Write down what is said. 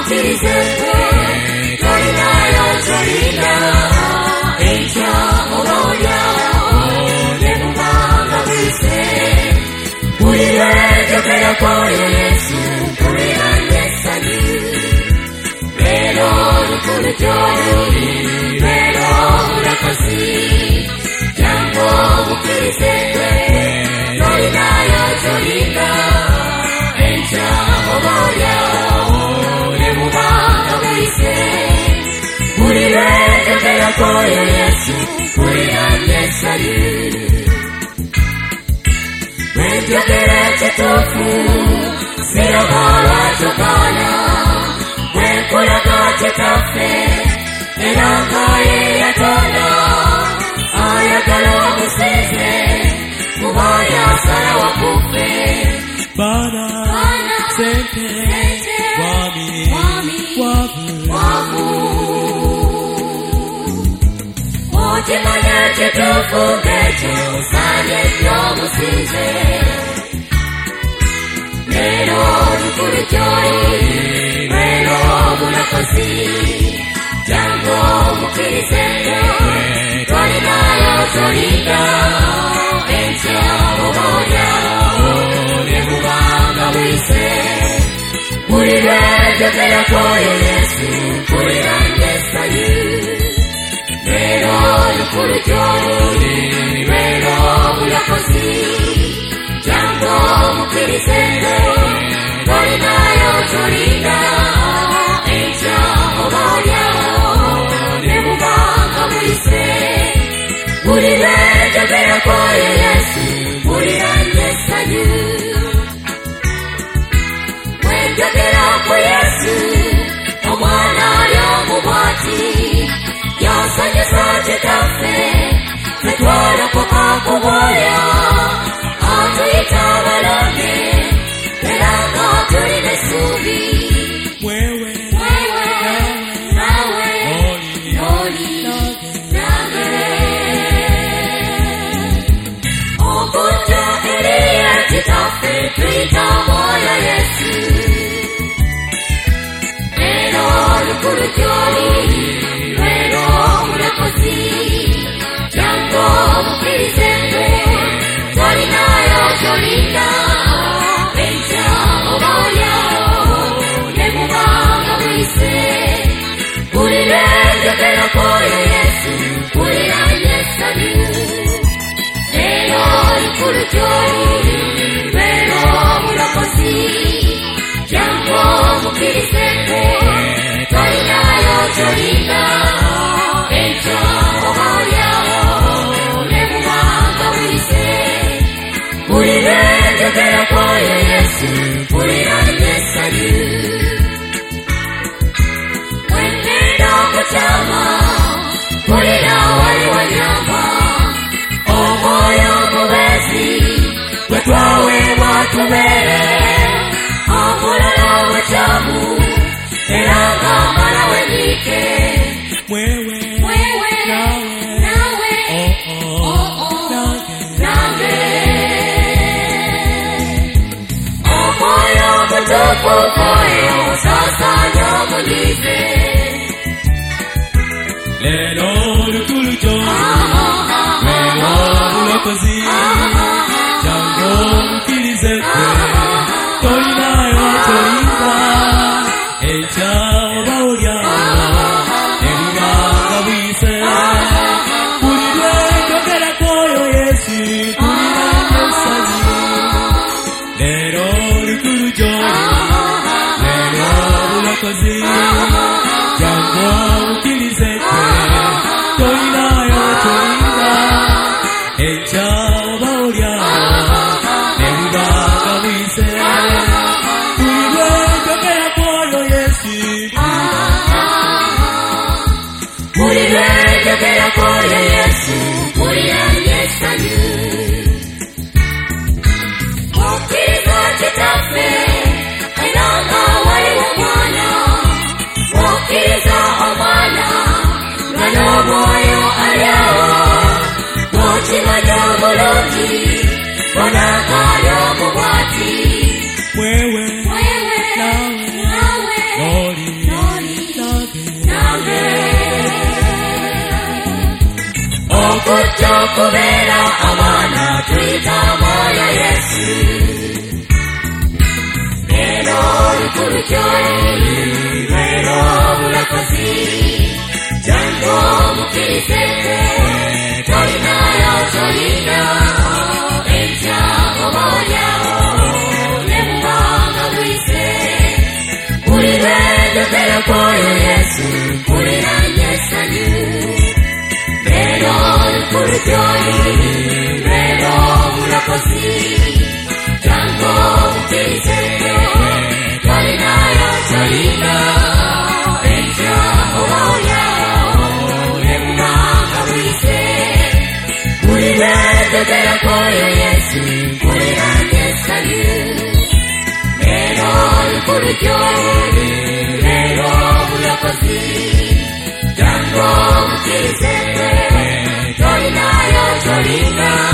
mukirize tolina yotolinda enkya obaolyawo ne bubanga buyise buli lwenjogerako oyo Yesu mpulira n'essanyu leero lukulu gy'oli leero obulakozi jangu mukirize tolina yotolinda enkya obaolyawo ne bubanga buyise buli lwenjogerako oyo Yesu mpulira n'essanyu bwenjogera ekituufu siraba lwatugana bwenkulaga kitaffe era nga ye yatonda ayagala omusinze kuba yasalawo kuffe Bana sente wami wavu okimanya ekituufu ng'ekyo osaanye nnyo omusinze leero lukulu gy'oli leero obulakozi jangu mukirize tolinayo tolinda enkya obaolyawo ne bubanga buyise buli lwenjogerako oyo Yesu mpulira n'essanyu leero lukulu gy'oli leero obulakozi jangu mukirize tolinayo tolinda enkya obaolyawo ne bubanga buyise buli lwenjogerako oyo Yesu mpulira n'essanyu bwenjogera ku Yesu omwana ali omubwati yasanyusa kitaffe ffe twalokoka ku bwoya atuyita abalonde era nga tulina essuubi wewe nawe oli nange okujja eriya kitaffe tuyita mwoyo Yesu leero lukulu gy'oli leero obulakozi jangu mukirize tolinayo tolinda enkya obaolyawo ne bubanga buyise buli lwenjogerako oyo Yesu mpulira n'essanyu leero lukulu gy'oli leero obulakozi jangu mukirize tolinayo tolinda enkya obaolyawo ne bubanga buyise buli lwenjogerako oyo Yesu mpulira n'essanyu bwengenda okukyama mpulira wali wanyamba omwoyo omubeezi gwe twaweebwa tubeere omulala obukyamu era nga mala wenyiike wewe nawe nange omwoyo omutuufu oyo osasaanya omunyiize leero lukulu gy'oli leero obulakozi jangu mukirize tolinayo tolinda enkya obaolyawo ne bubanga buyise buli lwenjogerako oyo Yesu mpulira n'essanyu leero lukulu gy'oli leero obulakozi jangu mukirize tolinayo tolinda enkya obaolyawo ne bubanga buyise buli lwenjogerako oyo Yesu buli lwenjogerako oyo Yesu mpulira n'essanyu okkiriza kitaffe era nga waliwo omwana okkiriza omwana nga n'omwoyo alyawo okimanya obulungi bonanga ali omubwati wewe nawe Noli nange okutokubera abaana tuyita mwoyo Yesu lero lukulu kyoli lero bulakozi jango mukirize tolinayo enkya obaolyawo ne mubanga bwise mpulira enjogera kwoyo Yesu mpulira essanyu lero lukulu gyoli lero bulakozi jango mukirize tolinayo enkya obaolyawo ne mubanga bwise mpulira enjogera kwoyo Yesu mpulira essanyu lero lukulu gyoli lero bulakozi jango mukirize tolinayo